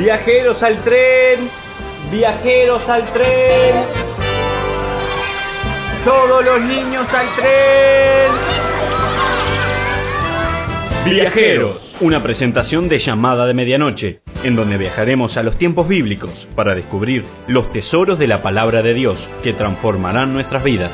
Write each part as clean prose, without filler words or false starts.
Viajeros al tren, viajeros al tren. Todos los niños al tren. Viajeros, una presentación de Llamada de Medianoche, en donde viajaremos a los tiempos bíblicos para descubrir los tesoros de la palabra de Dios que transformarán nuestras vidas.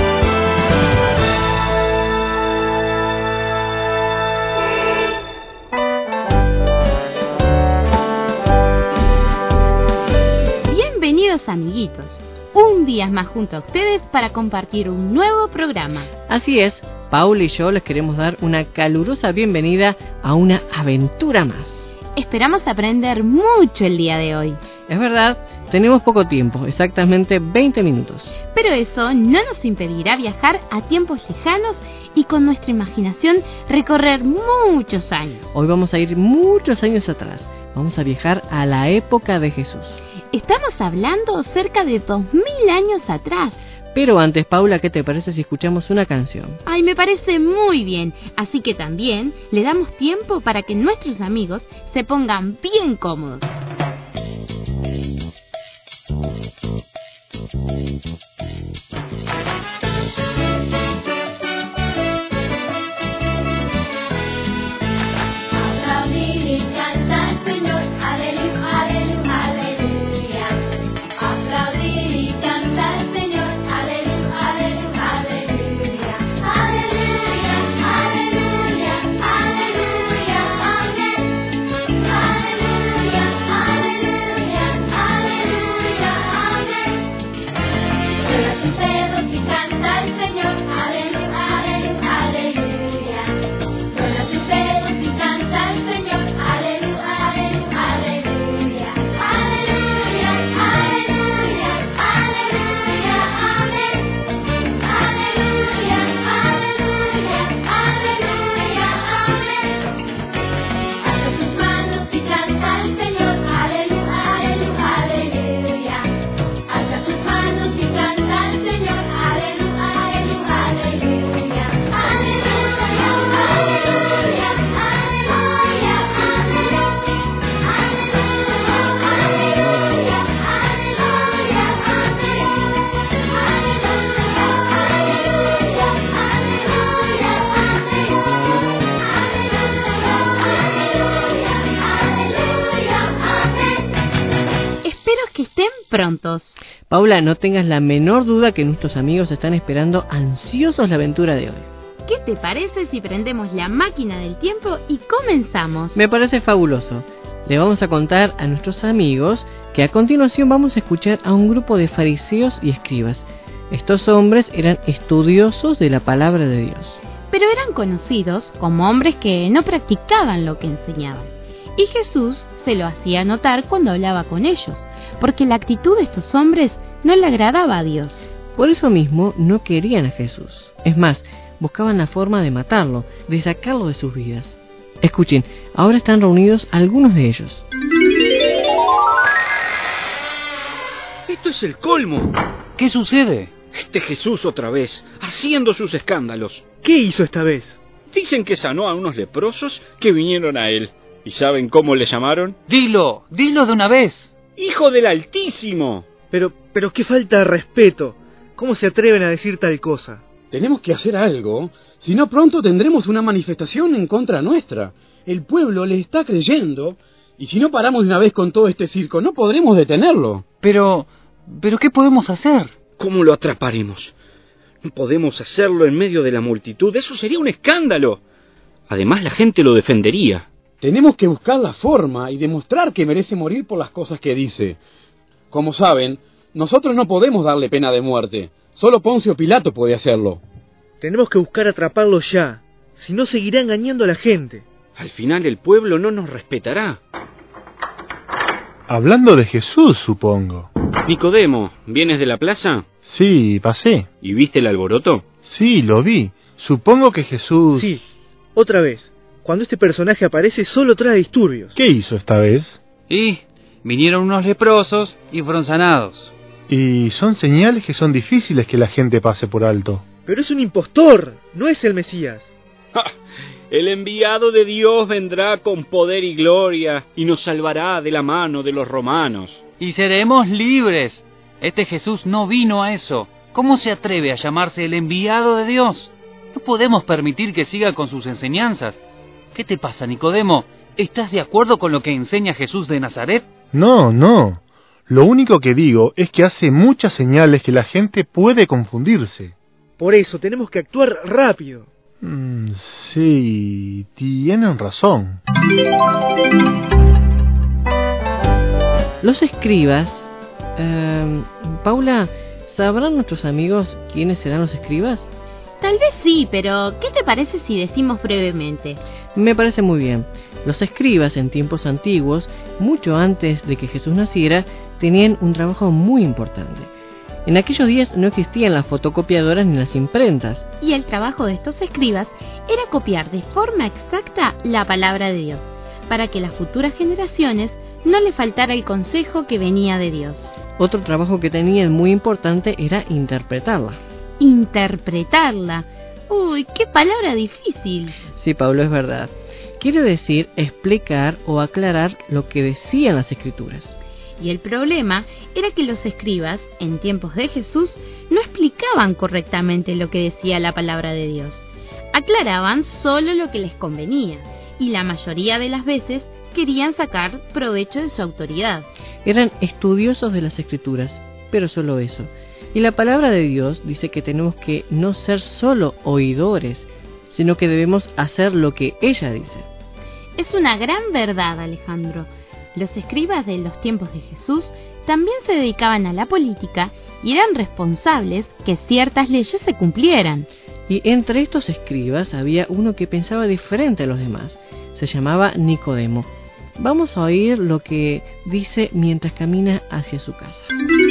Bienvenidos, amiguitos, un día más junto a ustedes para compartir un nuevo programa. Así es, Paula y yo les queremos dar una calurosa bienvenida a una aventura más. Esperamos aprender mucho el día de hoy. Es verdad, tenemos poco tiempo, exactamente 20 minutos. Pero eso no nos impedirá viajar a tiempos lejanos y con nuestra imaginación recorrer muchos años. Hoy vamos a ir muchos años atrás. Vamos a viajar a la época de Jesús. Estamos hablando cerca de 2000 años atrás. Pero antes, Paula, ¿qué te parece si escuchamos una canción? Ay, me parece muy bien. Así que también le damos tiempo para que nuestros amigos se pongan bien cómodos. Prontos. Paula, no tengas la menor duda que nuestros amigos están esperando ansiosos la aventura de hoy. ¿Qué te parece si prendemos la máquina del tiempo y comenzamos? Me parece fabuloso. Le vamos a contar a nuestros amigos que a continuación vamos a escuchar a un grupo de fariseos y escribas. Estos hombres eran estudiosos de la palabra de Dios. Pero eran conocidos como hombres que no practicaban lo que enseñaban. Y Jesús se lo hacía notar cuando hablaba con ellos, porque la actitud de estos hombres no le agradaba a Dios. Por eso mismo no querían a Jesús. Es más, buscaban la forma de matarlo, de sacarlo de sus vidas. Escuchen, ahora están reunidos algunos de ellos. Esto es el colmo. ¿Qué sucede? Este Jesús otra vez, haciendo sus escándalos. ¿Qué hizo esta vez? Dicen que sanó a unos leprosos que vinieron a él. ¿Y saben cómo le llamaron? Dilo de una vez. ¡Hijo del Altísimo! Pero qué falta de respeto. ¿Cómo se atreven a decir tal cosa? Tenemos que hacer algo, si no pronto tendremos una manifestación en contra nuestra. El pueblo le está creyendo, y si no paramos de una vez con todo este circo, no podremos detenerlo. Pero ¿qué podemos hacer? ¿Cómo lo atraparemos? No podemos hacerlo en medio de la multitud, eso sería un escándalo. Además, la gente lo defendería. Tenemos que buscar la forma y demostrar que merece morir por las cosas que dice. Como saben, nosotros no podemos darle pena de muerte. Solo Poncio Pilato puede hacerlo. Tenemos que buscar atraparlo ya. Si no, seguirá engañando a la gente. Al final el pueblo no nos respetará. Hablando de Jesús, supongo. Nicodemo, ¿vienes de la plaza? Sí, pasé. ¿Y viste el alboroto? Sí, lo vi. Supongo que Jesús... Sí, otra vez. Cuando este personaje aparece, solo trae disturbios. ¿Qué hizo esta vez? Y vinieron unos leprosos y fueron sanados. Y son señales que son difíciles que la gente pase por alto. Pero es un impostor, no es el Mesías. El enviado de Dios vendrá con poder y gloria y nos salvará de la mano de los romanos. Y seremos libres. Este Jesús no vino a eso. ¿Cómo se atreve a llamarse el enviado de Dios? No podemos permitir que siga con sus enseñanzas. ¿Qué te pasa, Nicodemo? ¿Estás de acuerdo con lo que enseña Jesús de Nazaret? No, no. Lo único que digo es que hace muchas señales que la gente puede confundirse. Por eso tenemos que actuar rápido. Sí, tienen razón. Los escribas... Paula, ¿sabrán nuestros amigos quiénes serán los escribas? Tal vez sí, pero ¿qué te parece si decimos brevemente? Me parece muy bien. Los escribas en tiempos antiguos, mucho antes de que Jesús naciera, tenían un trabajo muy importante. En aquellos días no existían las fotocopiadoras ni las imprentas. Y el trabajo de estos escribas era copiar de forma exacta la palabra de Dios, para que las futuras generaciones no le faltara el consejo que venía de Dios. Otro trabajo que tenían muy importante era interpretarla. Interpretarla. Uy, qué palabra difícil. Sí, Pablo, es verdad. Quiere decir explicar o aclarar lo que decían las Escrituras. Y el problema era que los escribas, en tiempos de Jesús, no explicaban correctamente lo que decía la palabra de Dios. Aclaraban solo lo que les convenía, y la mayoría de las veces querían sacar provecho de su autoridad. Eran estudiosos de las Escrituras, pero solo eso. Y la palabra de Dios dice que tenemos que no ser solo oidores, sino que debemos hacer lo que ella dice. Es una gran verdad, Alejandro. Los escribas de los tiempos de Jesús también se dedicaban a la política y eran responsables que ciertas leyes se cumplieran. Y entre estos escribas había uno que pensaba diferente a los demás. Se llamaba Nicodemo. Vamos a oír lo que dice mientras camina hacia su casa.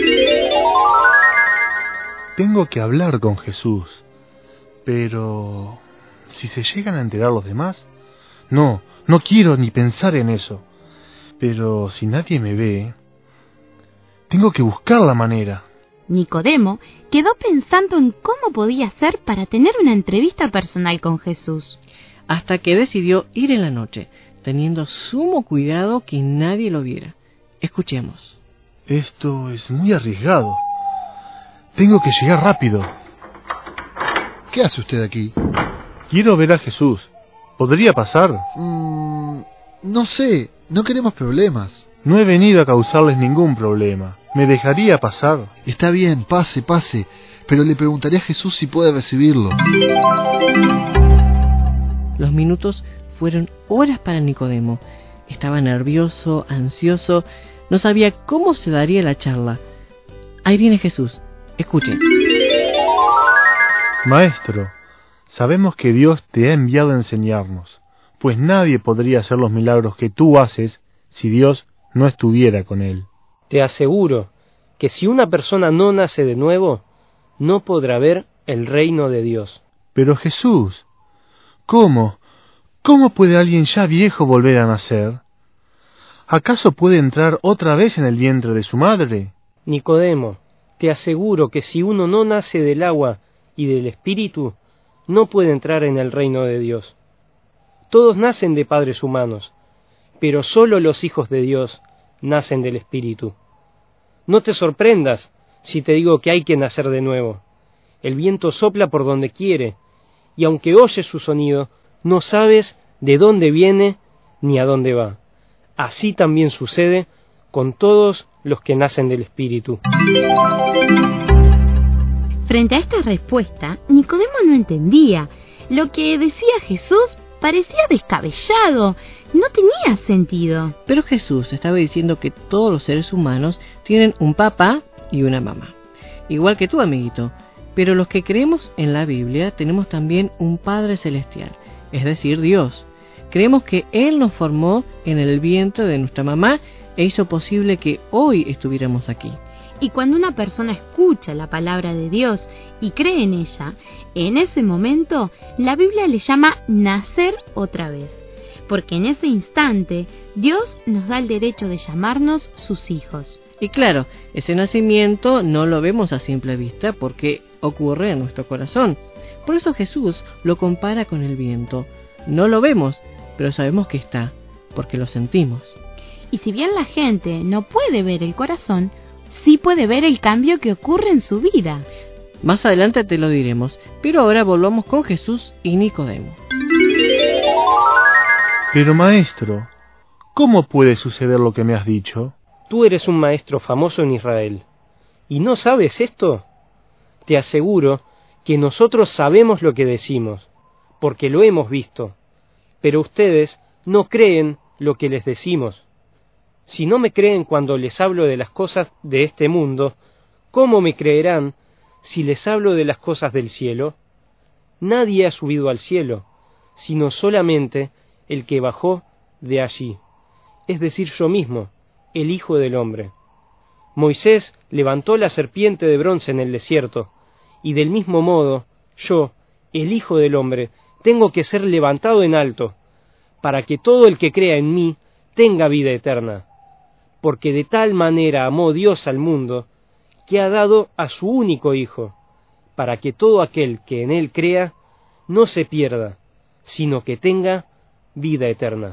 Tengo que hablar con Jesús, pero ¿si se llegan a enterar los demás? No quiero ni pensar en eso. Pero si nadie me ve, tengo que buscar la manera. Nicodemo quedó pensando en cómo podía hacer para tener una entrevista personal con Jesús. Hasta que decidió ir en la noche, teniendo sumo cuidado que nadie lo viera. Escuchemos. Esto es muy arriesgado. Tengo que llegar rápido. ¿Qué hace usted aquí? Quiero ver a Jesús. ¿Podría pasar? No sé, no queremos problemas. No he venido a causarles ningún problema. ¿Me dejaría pasar? Está bien, pase, pero le preguntaré a Jesús si puede recibirlo. Los minutos fueron horas para Nicodemo. Estaba nervioso, ansioso, no sabía cómo se daría la charla. Ahí viene Jesús. Escuchen. Maestro, sabemos que Dios te ha enviado a enseñarnos, pues nadie podría hacer los milagros que tú haces si Dios no estuviera con él. Te aseguro que si una persona no nace de nuevo, no podrá ver el reino de Dios. Pero Jesús, ¿cómo puede alguien ya viejo volver a nacer? ¿Acaso puede entrar otra vez en el vientre de su madre? Nicodemo, te aseguro que si uno no nace del agua y del Espíritu, no puede entrar en el reino de Dios. Todos nacen de padres humanos, pero solo los hijos de Dios nacen del Espíritu. No te sorprendas si te digo que hay que nacer de nuevo. El viento sopla por donde quiere, y aunque oyes su sonido, no sabes de dónde viene ni a dónde va. Así también sucede con todos los que nacen del Espíritu. Frente a esta respuesta, Nicodemo no entendía. Lo que decía Jesús parecía descabellado, no tenía sentido. Pero Jesús estaba diciendo que todos los seres humanos tienen un papá y una mamá. Igual que tú, amiguito. Pero los que creemos en la Biblia tenemos también un Padre Celestial, es decir, Dios. Creemos que Él nos formó en el vientre de nuestra mamá e hizo posible que hoy estuviéramos aquí. Y cuando una persona escucha la palabra de Dios y cree en ella, en ese momento la Biblia le llama nacer otra vez, porque en ese instante Dios nos da el derecho de llamarnos sus hijos. Y claro, ese nacimiento no lo vemos a simple vista porque ocurre en nuestro corazón. Por eso Jesús lo compara con el viento. No lo vemos, pero sabemos que está, porque lo sentimos. Y si bien la gente no puede ver el corazón, sí puede ver el cambio que ocurre en su vida. Más adelante te lo diremos, pero ahora volvamos con Jesús y Nicodemo. Pero maestro, ¿cómo puede suceder lo que me has dicho? Tú eres un maestro famoso en Israel. ¿Y no sabes esto? Te aseguro que nosotros sabemos lo que decimos, porque lo hemos visto. Pero ustedes no creen lo que les decimos. Si no me creen cuando les hablo de las cosas de este mundo, ¿cómo me creerán si les hablo de las cosas del cielo? Nadie ha subido al cielo, sino solamente el que bajó de allí, es decir, yo mismo, el Hijo del Hombre. Moisés levantó la serpiente de bronce en el desierto, y del mismo modo, yo, el Hijo del Hombre, tengo que ser levantado en alto, para que todo el que crea en mí tenga vida eterna. Porque de tal manera amó Dios al mundo, que ha dado a su único Hijo, para que todo aquel que en él crea no se pierda, sino que tenga vida eterna.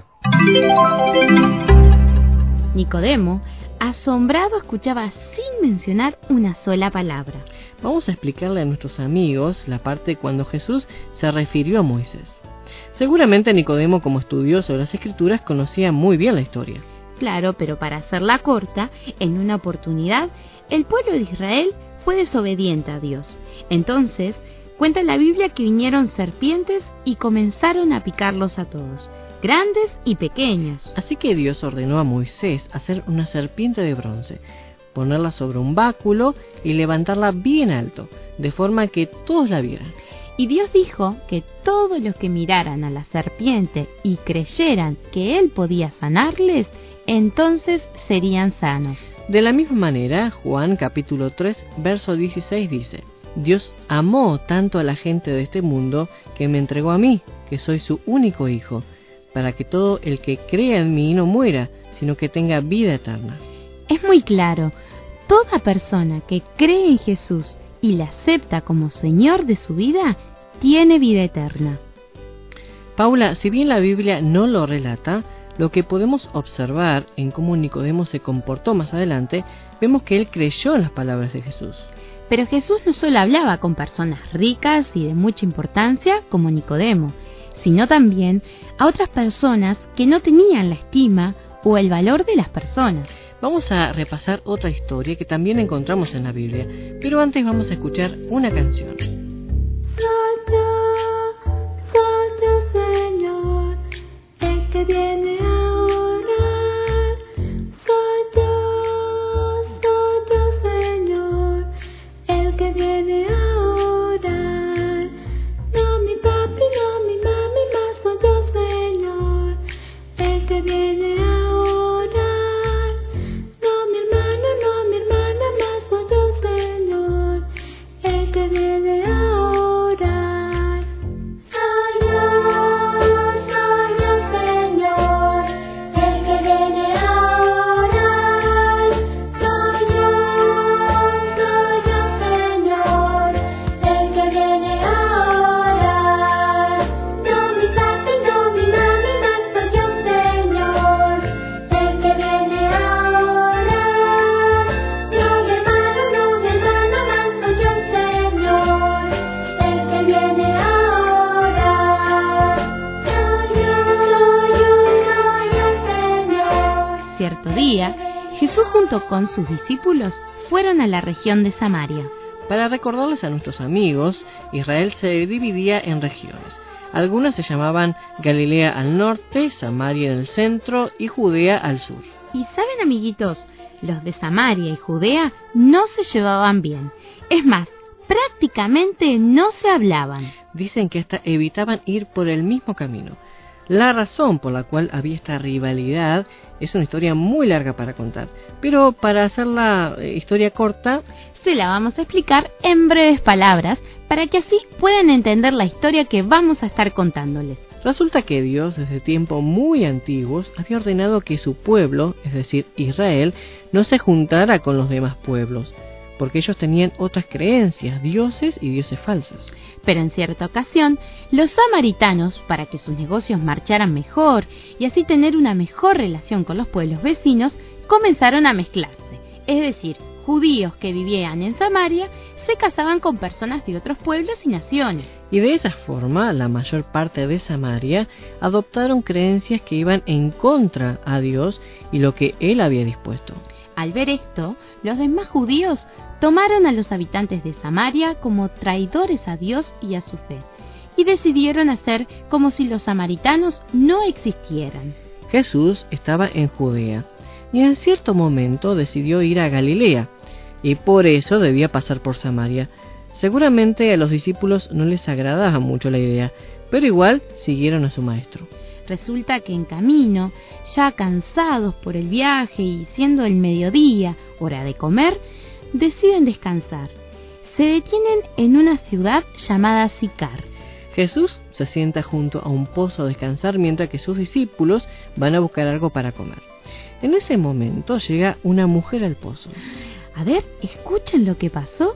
Nicodemo, asombrado, escuchaba sin mencionar una sola palabra. Vamos a explicarle a nuestros amigos la parte cuando Jesús se refirió a Moisés. Seguramente Nicodemo, como estudioso de las Escrituras, conocía muy bien la historia. Claro, pero para hacerla corta, en una oportunidad, el pueblo de Israel fue desobediente a Dios. Entonces, cuenta la Biblia que vinieron serpientes y comenzaron a picarlos a todos, grandes y pequeños. Así que Dios ordenó a Moisés hacer una serpiente de bronce, ponerla sobre un báculo y levantarla bien alto, de forma que todos la vieran. Y Dios dijo que todos los que miraran a la serpiente y creyeran que Él podía sanarles, entonces serían sanos. De la misma manera, Juan capítulo 3, verso 16 dice: Dios amó tanto a la gente de este mundo que me entregó a mí, que soy su único hijo, para que todo el que crea en mí no muera, sino que tenga vida eterna. Es muy claro, toda persona que cree en Jesús y le acepta como Señor de su vida, tiene vida eterna. Paula, si bien la Biblia no lo relata, lo que podemos observar en cómo Nicodemo se comportó más adelante, vemos que él creyó en las palabras de Jesús. Pero Jesús no solo hablaba con personas ricas y de mucha importancia como Nicodemo, sino también a otras personas que no tenían la estima o el valor de las personas. Vamos a repasar otra historia que también encontramos en la Biblia, pero antes vamos a escuchar una canción. Soy yo, Señor, el que viene a orar. Soy yo, Señor, el que viene a orar. No mi papi, no mi mami, más soy yo, Señor, el que viene a orar. No mi hermano, no mi hermana, más soy yo, Señor, el que viene a orar. Cierto día, Jesús junto con sus discípulos fueron a la región de Samaria. Para recordarles a nuestros amigos, Israel se dividía en regiones. Algunas se llamaban Galilea al norte, Samaria en el centro y Judea al sur. Y saben, amiguitos, los de Samaria y Judea no se llevaban bien. Es más, prácticamente no se hablaban. Dicen que hasta evitaban ir por el mismo camino. La razón por la cual había esta rivalidad es una historia muy larga para contar, pero para hacer la historia corta, se la vamos a explicar en breves palabras para que así puedan entender la historia que vamos a estar contándoles. Resulta que Dios, desde tiempos muy antiguos, había ordenado que su pueblo, es decir, Israel, no se juntara con los demás pueblos, porque ellos tenían otras creencias, dioses y dioses falsos. Pero en cierta ocasión, los samaritanos, para que sus negocios marcharan mejor y así tener una mejor relación con los pueblos vecinos, comenzaron a mezclarse. Es decir, judíos que vivían en Samaria se casaban con personas de otros pueblos y naciones. Y de esa forma, la mayor parte de Samaria adoptaron creencias que iban en contra a Dios y lo que Él había dispuesto. Al ver esto, los demás judíos tomaron a los habitantes de Samaria como traidores a Dios y a su fe, y decidieron hacer como si los samaritanos no existieran. Jesús estaba en Judea, y en cierto momento decidió ir a Galilea, y por eso debía pasar por Samaria. Seguramente a los discípulos no les agradaba mucho la idea, pero igual siguieron a su maestro. Resulta que en camino, ya cansados por el viaje y siendo el mediodía, hora de comer, deciden descansar. Se detienen en una ciudad llamada Sicar. Jesús se sienta junto a un pozo a descansar mientras que sus discípulos van a buscar algo para comer. En ese momento llega una mujer al pozo. A ver, ¿escuchan lo que pasó?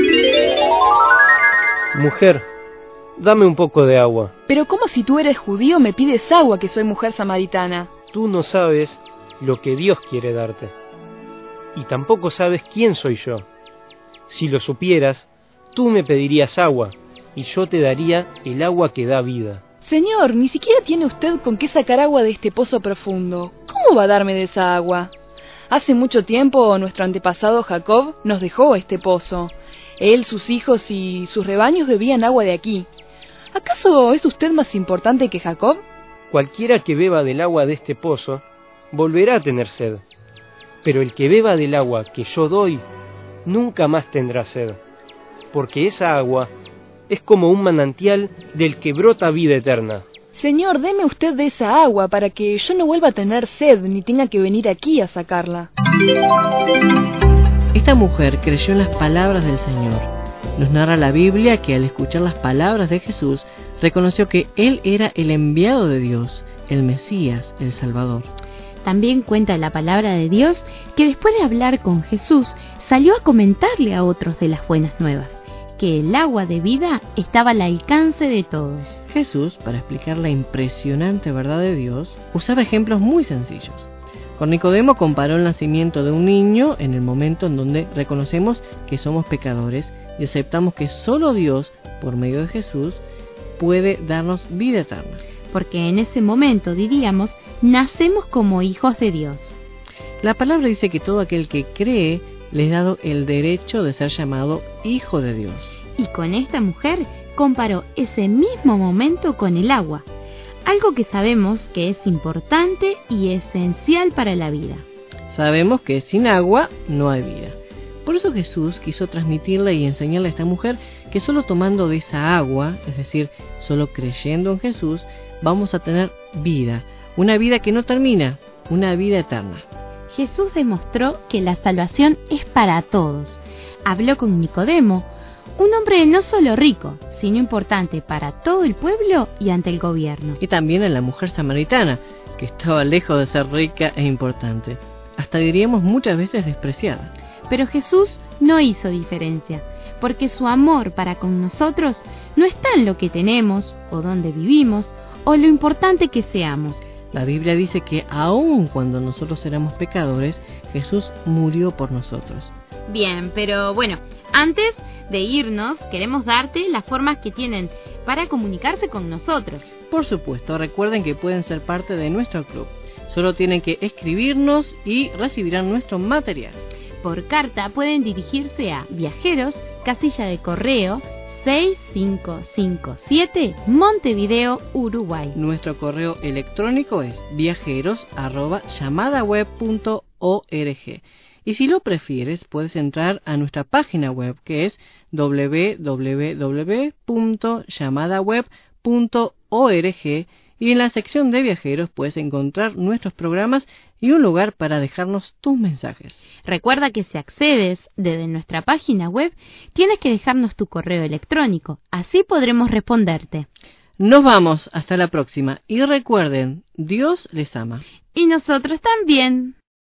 Mujer, dame un poco de agua. Pero ¿cómo si tú eres judío me pides agua que soy mujer samaritana? Tú no sabes lo que Dios quiere darte. Y tampoco sabes quién soy yo. Si lo supieras, tú me pedirías agua, y yo te daría el agua que da vida. Señor, ni siquiera tiene usted con qué sacar agua de este pozo profundo. ¿Cómo va a darme de esa agua? Hace mucho tiempo nuestro antepasado Jacob nos dejó este pozo. Él, sus hijos y sus rebaños bebían agua de aquí. ¿Acaso es usted más importante que Jacob? Cualquiera que beba del agua de este pozo volverá a tener sed. Pero el que beba del agua que yo doy nunca más tendrá sed, porque esa agua es como un manantial del que brota vida eterna. Señor, deme usted de esa agua para que yo no vuelva a tener sed ni tenga que venir aquí a sacarla. Esta mujer creyó en las palabras del Señor. Nos narra la Biblia que al escuchar las palabras de Jesús, reconoció que Él era el enviado de Dios, el Mesías, el Salvador. También cuenta la palabra de Dios que después de hablar con Jesús, salió a comentarle a otros de las buenas nuevas, que el agua de vida estaba al alcance de todos. Jesús, para explicar la impresionante verdad de Dios, usaba ejemplos muy sencillos. Con Nicodemo comparó el nacimiento de un niño en el momento en donde reconocemos que somos pecadores y aceptamos que solo Dios, por medio de Jesús, puede darnos vida eterna. Porque en ese momento, diríamos, nacemos como hijos de Dios. La palabra dice que todo aquel que cree le es dado el derecho de ser llamado hijo de Dios. Y con esta mujer comparó ese mismo momento con el agua, algo que sabemos que es importante y esencial para la vida. Sabemos que sin agua no hay vida. Por eso Jesús quiso transmitirle y enseñarle a esta mujer que solo tomando de esa agua, es decir, solo creyendo en Jesús, vamos a tener vida, una vida que no termina, una vida eterna. Jesús demostró que la salvación es para todos. Habló con Nicodemo, un hombre no solo rico, sino importante para todo el pueblo y ante el gobierno. Y también a la mujer samaritana, que estaba lejos de ser rica e importante, hasta diríamos muchas veces despreciada. Pero Jesús no hizo diferencia, porque su amor para con nosotros no está en lo que tenemos, o dónde vivimos, o lo importante que seamos. La Biblia dice que aun cuando nosotros éramos pecadores, Jesús murió por nosotros. Bien, pero bueno, antes de irnos, queremos darte las formas que tienen para comunicarse con nosotros. Por supuesto, recuerden que pueden ser parte de nuestro club. Solo tienen que escribirnos y recibirán nuestro material. Por carta pueden dirigirse a Viajeros, casilla de correo 6557, Montevideo, Uruguay. Nuestro correo electrónico es viajeros@llamadaweb.org. Y si lo prefieres, puedes entrar a nuestra página web, que es www.llamadaweb.org, y en la sección de viajeros puedes encontrar nuestros programas y un lugar para dejarnos tus mensajes. Recuerda que si accedes desde nuestra página web, tienes que dejarnos tu correo electrónico, así podremos responderte. Nos vamos, hasta la próxima, y recuerden, Dios les ama. Y nosotros también.